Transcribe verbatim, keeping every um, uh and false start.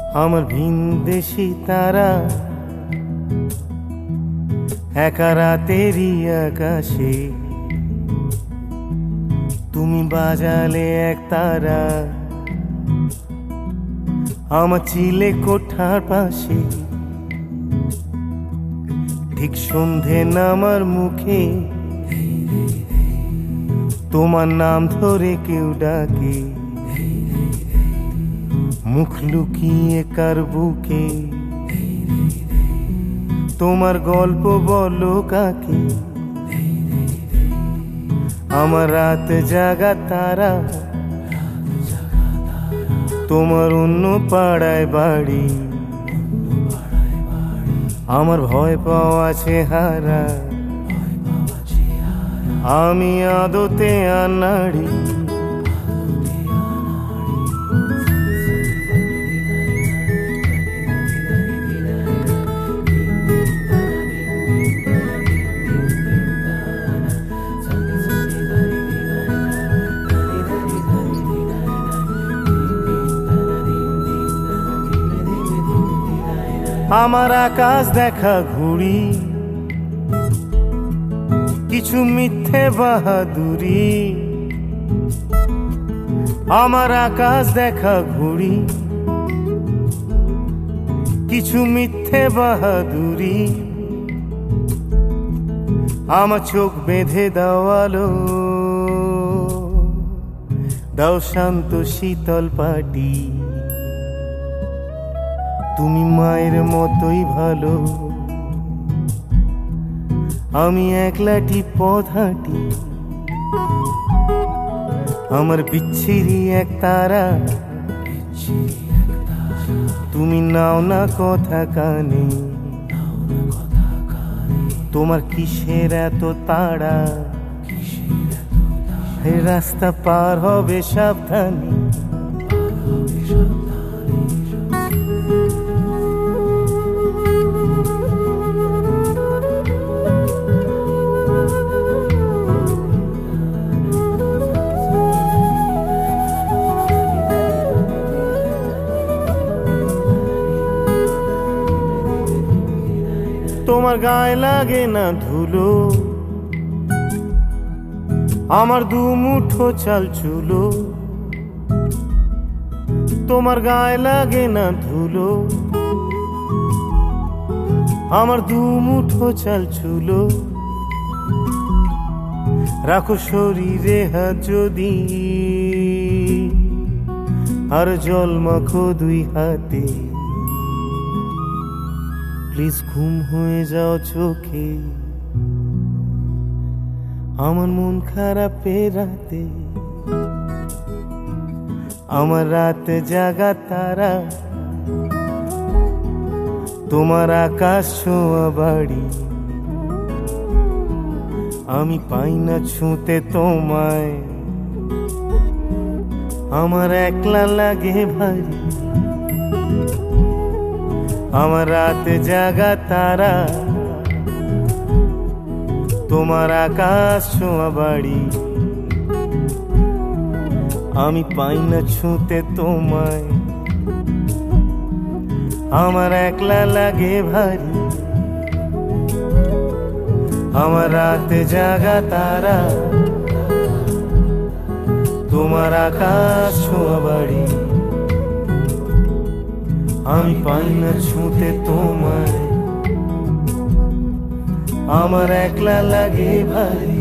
আমার ভিনদেশি তারা একা রাতেরই আকাশে তুমি বাজালে এক তারা আমার চিলে কোঠার পাশে ঠিক সন্ধে নামার মুখে তোমার নাম ধরে কেউ ডাকে মুখ লুকিয়ে কার বুকে তোমার গল্প বলো কাকে আমার রাত জাগা তারা তোমার অন্য পাড়ায় বাড়ি আমার ভয় পাওয়া চেহারা আমি আদতে আনাড়ি আমার আকাশ দেখা ঘুড়ি কিছু মিথ্যে বাহাদুরি আমার আকাশ দেখা ঘুড়ি কিছু মিথ্যে বাহাদুরি আমার চোখ বেঁধে দেওয়ালো দাও শান্ত শীতল পাটি তুমি মায়ের মতোই ভালো আমি একলাটি পথ হাঁটি আমার বিচ্ছিরি এক তারা তুমি নাও না কথা কানে তোমার কিসের এত তাড়া রাস্তা পার হবে সাবধানে তোমার গায়ে লাগে না ধুলো আমার দু মুঠো চাল চুলো তোমার গায়ে লাগে না ধুলো আমার দু মুঠো চাল চুলো রাখো শরীরে হাত যদি আর জল মাখো দুই হাতে প্লিজ ঘুম হয়ে যাও চোখে আমার মন খারাপ রাতে আমার রাত জাগা তারা তোমার আকাশ ছোঁয়া বাড়ি আমি পাই না ছুঁতে তোমায় আমার একলা লাগে ভারী আমার রাত জাগা তারা তোমার আকাশ ছোঁয়া বাড়ি আমি পাই না ছুঁতে তোমায় আমার একলা লাগে ভারী আমার রাত জাগা তারা তোমার আকাশ ছোঁয়া বাড়ি আমি পাই না ছুঁতে তোমায় আমার একলা লাগে ভারী।